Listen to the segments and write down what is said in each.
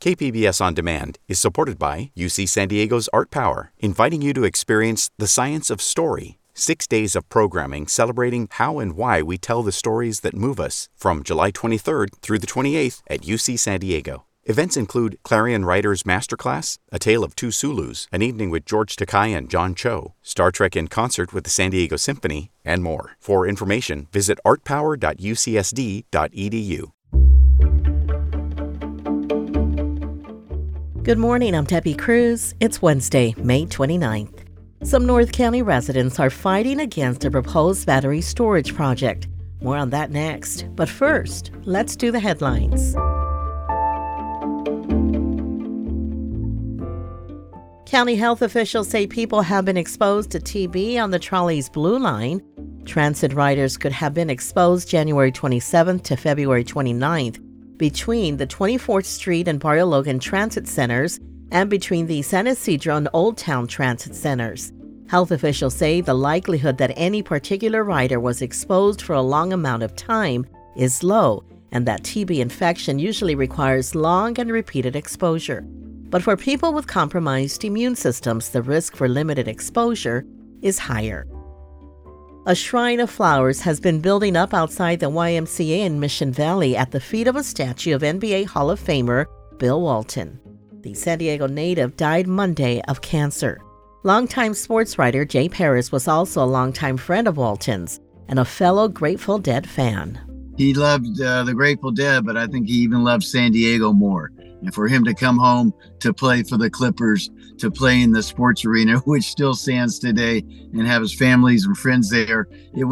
KPBS On Demand is supported by UC San Diego's Art Power, inviting you to experience the science of story. 6 days of programming celebrating how and why we tell the stories that move us from July 23rd through the 28th at UC San Diego. Events include Clarion Writers Masterclass, A Tale of Two Sulus, an evening with George Takei and John Cho, Star Trek in concert with the San Diego Symphony, and more. For information, visit artpower.ucsd.edu. Good morning, I'm Debbie Cruz. It's Wednesday, May 29th. Some North County residents are fighting against a proposed battery storage project. More on that next. But first, let's do the headlines. County health officials say people have been exposed to TB on the trolley's Blue Line. Transit riders could have been exposed January 27th to February 29th. Between the 24th Street and Barrio Logan Transit Centers and between the San Isidro and Old Town Transit Centers. Health officials say the likelihood that any particular rider was exposed for a long amount of time is low, and that TB infection usually requires long and repeated exposure. But for people with compromised immune systems, the risk for limited exposure is higher. A shrine of flowers has been building up outside the YMCA in Mission Valley at the feet of a statue of NBA Hall of Famer Bill Walton. The San Diego native died Monday of cancer. Longtime sports writer Jay Paris was also a longtime friend of Walton's and a fellow Grateful Dead fan. He loved the Grateful Dead, but I think he even loved San Diego more. And for him to come home to play for the Clippers, to play in the sports arena, which still stands today, and have his families and friends there,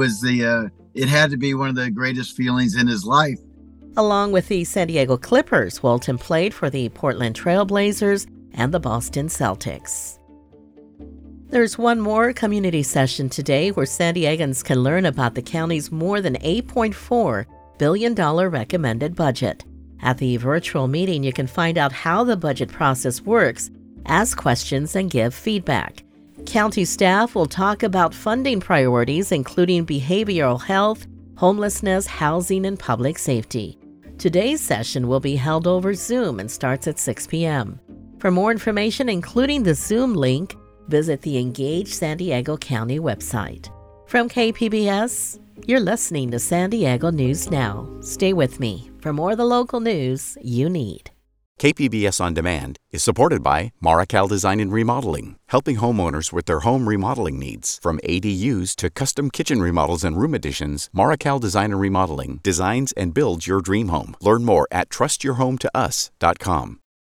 it had to be one of the greatest feelings in his life. Along with the San Diego Clippers, Walton played for the Portland Trail Blazers and the Boston Celtics. There's one more community session today where San Diegans can learn about the county's more than $8.4 billion recommended budget. At the virtual meeting, you can find out how the budget process works, ask questions, and give feedback. County staff will talk about funding priorities, including behavioral health, homelessness, housing, and public safety. Today's session will be held over Zoom and starts at 6 p.m. For more information, including the Zoom link, visit the Engage San Diego County website. From KPBS, you're listening to San Diego News Now. Stay with me for more of the local news you need. KPBS On Demand is supported by Marrocale Design and Remodeling, helping homeowners with their home remodeling needs. From ADUs to custom kitchen remodels and room additions, Marrocale Design and Remodeling designs and builds your dream home. Learn more at trustyourhometous.com.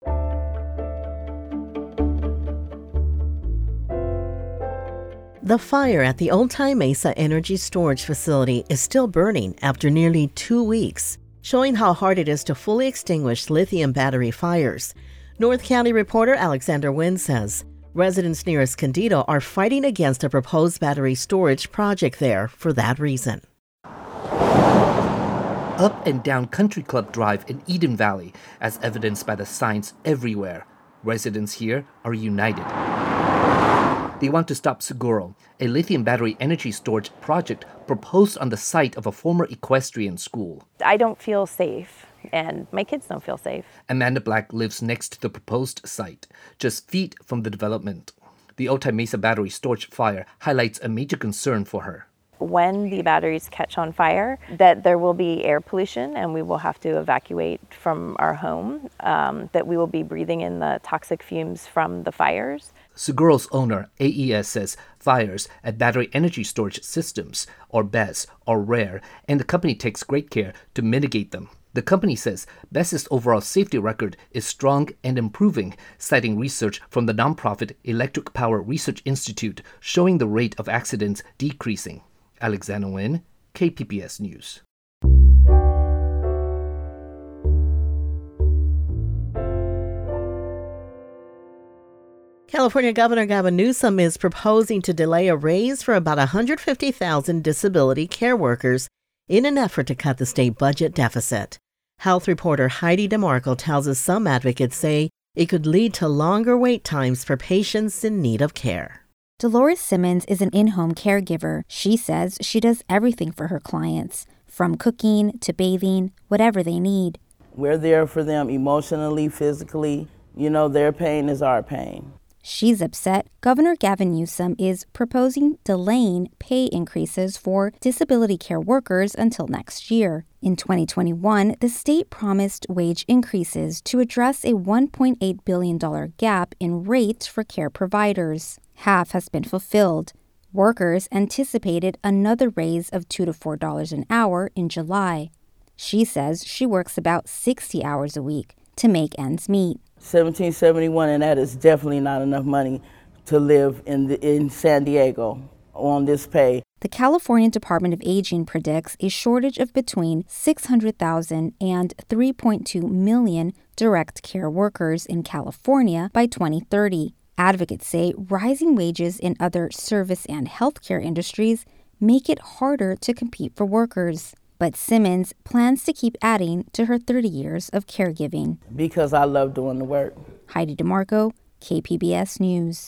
The fire at the Otay Mesa Energy Storage Facility is still burning after nearly 2 weeks, showing how hard it is to fully extinguish lithium battery fires. North County reporter Alexander Wynn says residents near Escondido are fighting against a proposed battery storage project there for that reason. Up and down Country Club Drive in Eden Valley, as evidenced by the signs everywhere, residents here are united. They want to stop Seguro, a lithium battery energy storage project proposed on the site of a former equestrian school. I don't feel safe, and my kids don't feel safe. Amanda Black lives next to the proposed site, just feet from the development. The Otay Mesa battery storage fire highlights a major concern for her. When the batteries catch on fire, that there will be air pollution and we will have to evacuate from our home, that we will be breathing in the toxic fumes from the fires. Seguro's owner, AES, says fires at battery energy storage systems, or BESS, are rare, and the company takes great care to mitigate them. The company says BESS's overall safety record is strong and improving, citing research from the nonprofit Electric Power Research Institute showing the rate of accidents decreasing. Alexander Nguyen, KPBS News. California Governor Gavin Newsom is proposing to delay a raise for about 150,000 disability care workers in an effort to cut the state budget deficit. Health reporter Heidi DeMarco tells us some advocates say it could lead to longer wait times for patients in need of care. Dolores Simmons is an in-home caregiver. She says she does everything for her clients, from cooking to bathing, whatever they need. We're there for them emotionally, physically. You know, their pain is our pain. She's upset Governor Gavin Newsom is proposing delaying pay increases for disability care workers until next year. In 2021, the state promised wage increases to address a $1.8 billion gap in rates for care providers. Half has been fulfilled. Workers anticipated another raise of $2 to $4 an hour in July. She says she works about 60 hours a week to make ends meet. $17.71, and that is definitely not enough money to live in San Diego on this pay. The California Department of Aging predicts a shortage of between 600,000 and 3.2 million direct care workers in California by 2030. Advocates say rising wages in other service and healthcare industries make it harder to compete for workers. But Simmons plans to keep adding to her 30 years of caregiving. Because I love doing the work. Heidi DeMarco, KPBS News.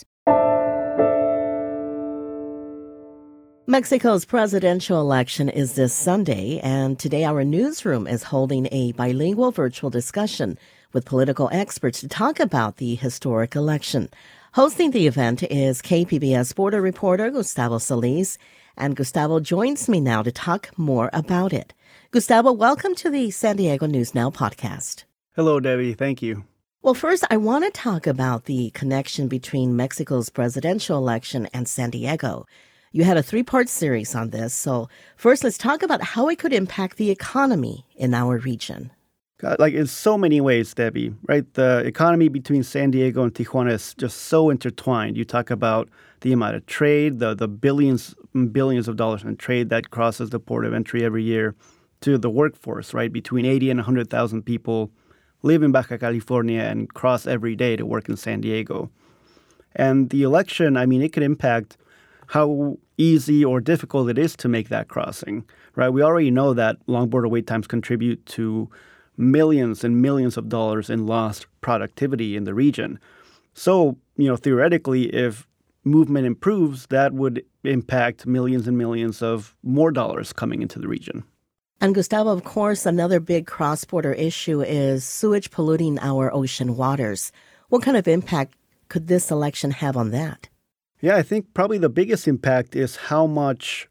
Mexico's presidential election is this Sunday, and today our newsroom is holding a bilingual virtual discussion with political experts to talk about the historic election. Hosting the event is KPBS border reporter Gustavo Solis, and Gustavo joins me now to talk more about it. Gustavo, welcome to the San Diego News Now podcast. Hello, Debbie. Thank you. Well, first, I want to talk about the connection between Mexico's presidential election and San Diego. You had a three-part series on this. So first, let's talk about how it could impact the economy in our region. God, like in so many ways, Debbie, right? The economy between San Diego and Tijuana is just so intertwined. You talk about the amount of trade, the billions of dollars in trade that crosses the port of entry every year, to the workforce, right? Between 80 and 100,000 people live in Baja California and cross every day to work in San Diego. And the election, I mean, it could impact how easy or difficult it is to make that crossing, right? We already know that long border wait times contribute to millions and millions of dollars in lost productivity in the region. So, theoretically, if movement improves, that would impact millions and millions of more dollars coming into the region. And Gustavo, of course, another big cross-border issue is sewage polluting our ocean waters. What kind of impact could this election have on that? Yeah, I think probably the biggest impact is how much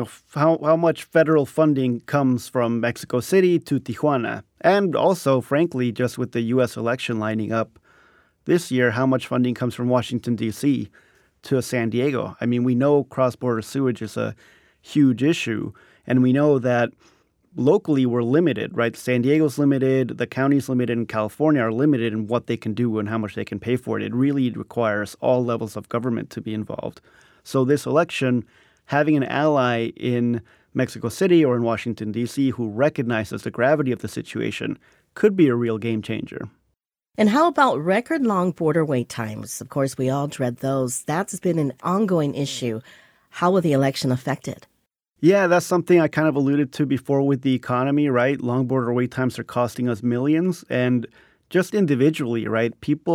federal funding comes from Mexico City to Tijuana. And also, frankly, just with the U.S. election lining up this year, how much funding comes from Washington, D.C. to San Diego. I mean, we know cross-border sewage is a huge issue, and we know that locally we're limited, right? San Diego's limited, the counties limited, and California are limited in what they can do and how much they can pay for it. It really requires all levels of government to be involved. So this election, having an ally in Mexico City or in Washington, D.C. who recognizes the gravity of the situation could be a real game changer. And how about record-long border wait times? Of course, we all dread those. That's been an ongoing issue. How will the election affect it? Yeah, that's something I kind of alluded to before with the economy, right? Long border wait times are costing us millions. And just individually, right?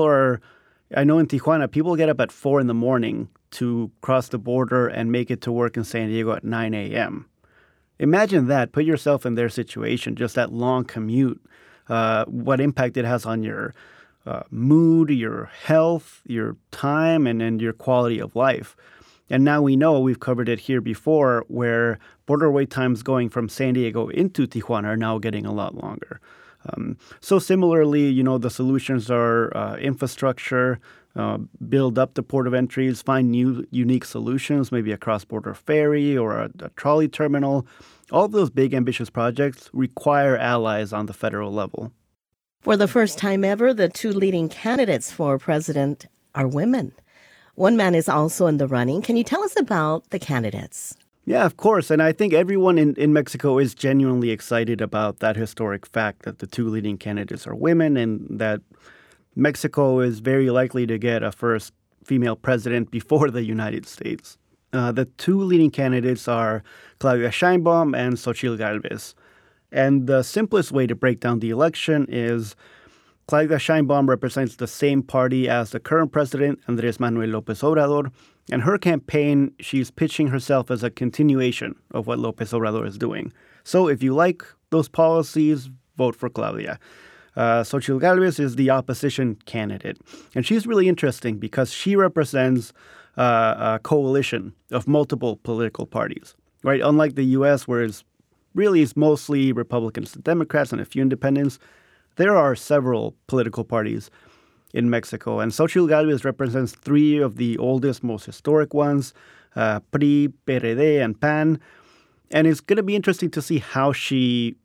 I know in Tijuana, people get up at 4 a.m. to cross the border and make it to work in San Diego at 9 a.m. Imagine that. Put yourself in their situation, just that long commute, what impact it has on your mood, your health, your time, and your quality of life. And now we know, we've covered it here before, where border wait times going from San Diego into Tijuana are now getting a lot longer. So similarly, the solutions are infrastructure, build up the port of entries, find new unique solutions, maybe a cross-border ferry or a trolley terminal. All of those big, ambitious projects require allies on the federal level. For the first time ever, the two leading candidates for president are women. One man is also in the running. Can you tell us about the candidates? Yeah, of course. And I think everyone in Mexico is genuinely excited about that historic fact that the two leading candidates are women and that Mexico is very likely to get a first female president before the United States. The two leading candidates are Claudia Sheinbaum and Xochitl Gálvez. And the simplest way to break down the election is Claudia Sheinbaum represents the same party as the current president, Andrés Manuel López Obrador. And her campaign, she's pitching herself as a continuation of what López Obrador is doing. So if you like those policies, vote for Claudia. Xochitl Gálvez is the opposition candidate. And she's really interesting because she represents a coalition of multiple political parties, right? Unlike the U.S., where it's mostly Republicans and Democrats and a few independents, there are several political parties in Mexico. And Xochitl Gálvez represents three of the oldest, most historic ones, PRI, PRD, and PAN. And it's going to be interesting to see how she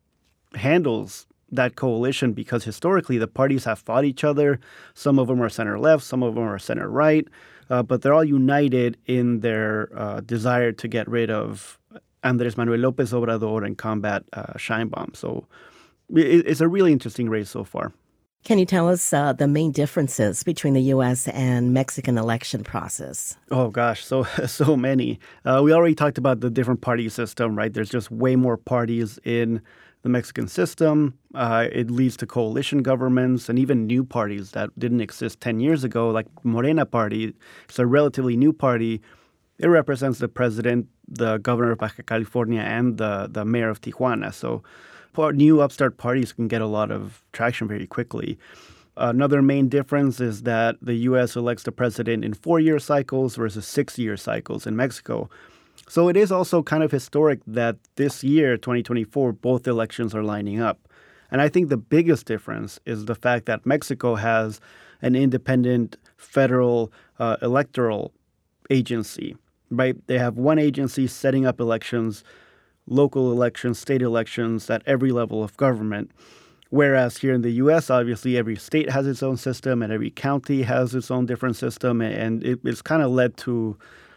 handles that coalition, because historically the parties have fought each other. Some of them are center-left, some of them are center-right, but they're all united in their desire to get rid of Andrés Manuel López Obrador and combat Sheinbaum. So it's a really interesting race so far. Can you tell us the main differences between the U.S. and Mexican election process? Oh, gosh, so many. We already talked about the different party system, right? There's just way more parties in the Mexican system. It leads to coalition governments and even new parties that didn't exist 10 years ago, like Morena Party. It's a relatively new party. It represents the president, the governor of Baja California, and the mayor of Tijuana. So new upstart parties can get a lot of traction very quickly. Another main difference is that the U.S. elects the president in 4-year cycles versus 6-year cycles in Mexico. So it is also kind of historic that this year, 2024, both elections are lining up. And I think the biggest difference is the fact that Mexico has an independent federal electoral agency, right? They have one agency setting up elections, local elections, state elections at every level of government. Whereas here in the U.S., obviously, every state has its own system and every county has its own different system. And it's kind of led to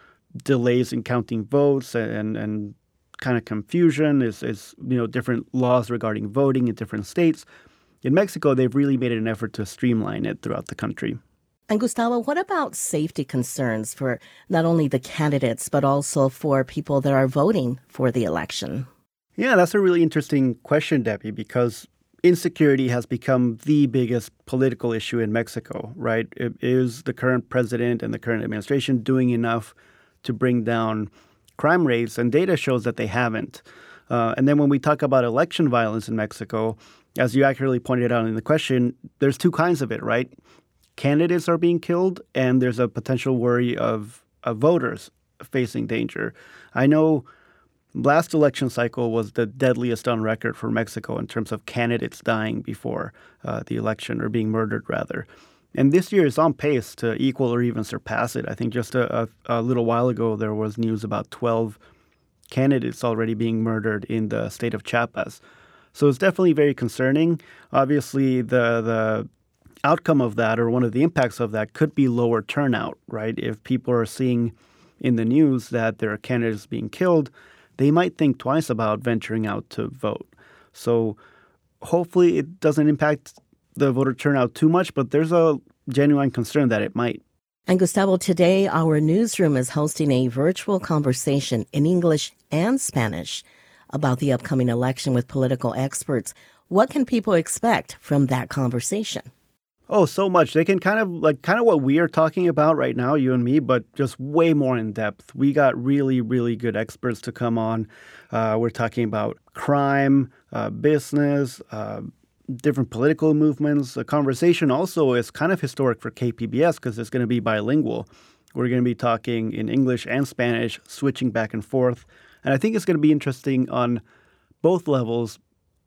delays in counting votes and kind of confusion. Is different laws regarding voting in different states. In Mexico, they've really made an effort to streamline it throughout the country. And Gustavo, what about safety concerns for not only the candidates, but also for people that are voting for the election? Yeah, that's a really interesting question, Debbie, because insecurity has become the biggest political issue in Mexico, right? Is the current president and the current administration doing enough to bring down crime rates? And data shows that they haven't. And then when we talk about election violence in Mexico, as you accurately pointed out in the question, there's two kinds of it, right? Candidates are being killed, and there's a potential worry of voters facing danger. I know last election cycle was the deadliest on record for Mexico in terms of candidates dying before the election, or being murdered, rather. And this year is on pace to equal or even surpass it. I think just a little while ago, there was news about 12 candidates already being murdered in the state of Chiapas. So it's definitely very concerning. Obviously, the outcome of that, or one of the impacts of that, could be lower turnout, right? If people are seeing in the news that there are candidates being killed, they might think twice about venturing out to vote. So hopefully it doesn't impact the voter turnout too much, but there's a genuine concern that it might. And Gustavo, today our newsroom is hosting a virtual conversation in English and Spanish about the upcoming election with political experts. What can people expect from that conversation? Oh, so much. They can kind of what we are talking about right now, you and me, but just way more in depth. We got really, really good experts to come on. We're talking about crime, business, different political movements. The conversation also is kind of historic for KPBS because it's going to be bilingual. We're going to be talking in English and Spanish, switching back and forth. And I think it's going to be interesting on both levels,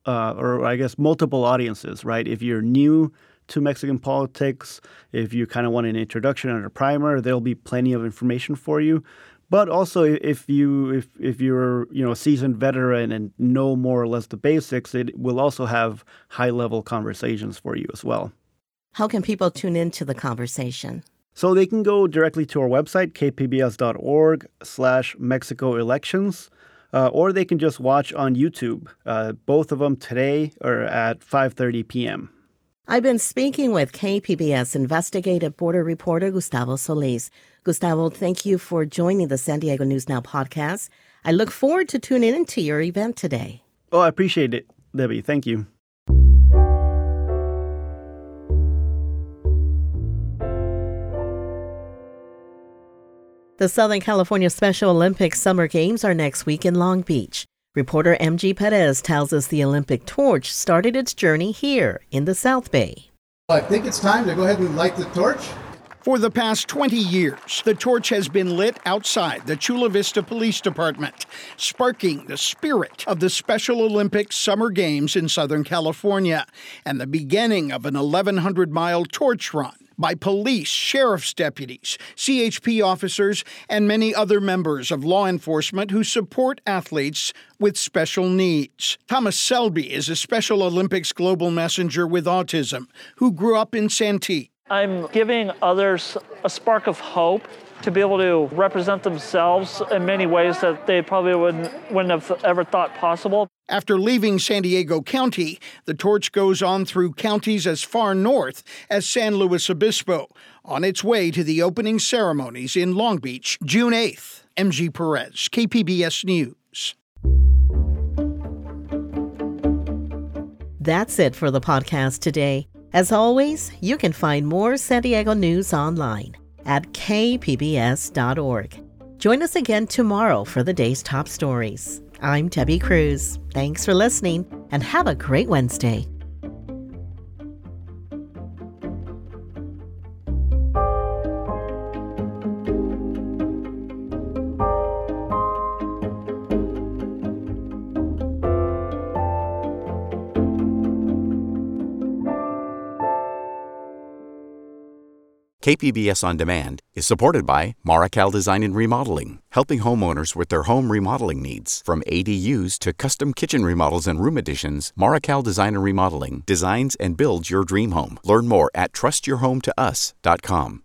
or I guess multiple audiences, right? If you're new to Mexican politics, if you kind of want an introduction and a primer, there'll be plenty of information for you. But also, if you're a seasoned veteran and know more or less the basics, it will also have high-level conversations for you as well. How can people tune into the conversation? So they can go directly to our website, kpbs.org/Mexico elections, or they can just watch on YouTube. Both of them today are at 5:30 p.m. I've been speaking with KPBS investigative border reporter Gustavo Solis. Gustavo, thank you for joining the San Diego News Now podcast. I look forward to tuning into your event today. Oh, I appreciate it, Debbie. Thank you. The Southern California Special Olympics Summer Games are next week in Long Beach. Reporter MG Perez tells us the Olympic torch started its journey here in the South Bay. I think it's time to go ahead and light the torch. For the past 20 years, the torch has been lit outside the Chula Vista Police Department, sparking the spirit of the Special Olympics Summer Games in Southern California and the beginning of an 1,100-mile torch run by police, sheriff's deputies, CHP officers, and many other members of law enforcement who support athletes with special needs. Thomas Selby is a Special Olympics global messenger with autism who grew up in Santee. I'm giving others a spark of hope to be able to represent themselves in many ways that they probably wouldn't have ever thought possible. After leaving San Diego County, the torch goes on through counties as far north as San Luis Obispo, on its way to the opening ceremonies in Long Beach, June 8th. MG Perez, KPBS News. That's it for the podcast today. As always, you can find more San Diego news online at kpbs.org. Join us again tomorrow for the day's top stories. I'm Debbie Cruz. Thanks for listening and have a great Wednesday. KPBS On Demand is supported by Marroccal Design and Remodeling, helping homeowners with their home remodeling needs. From ADUs to custom kitchen remodels and room additions, Marroccal Design and Remodeling designs and builds your dream home. Learn more at trustyourhometous.com.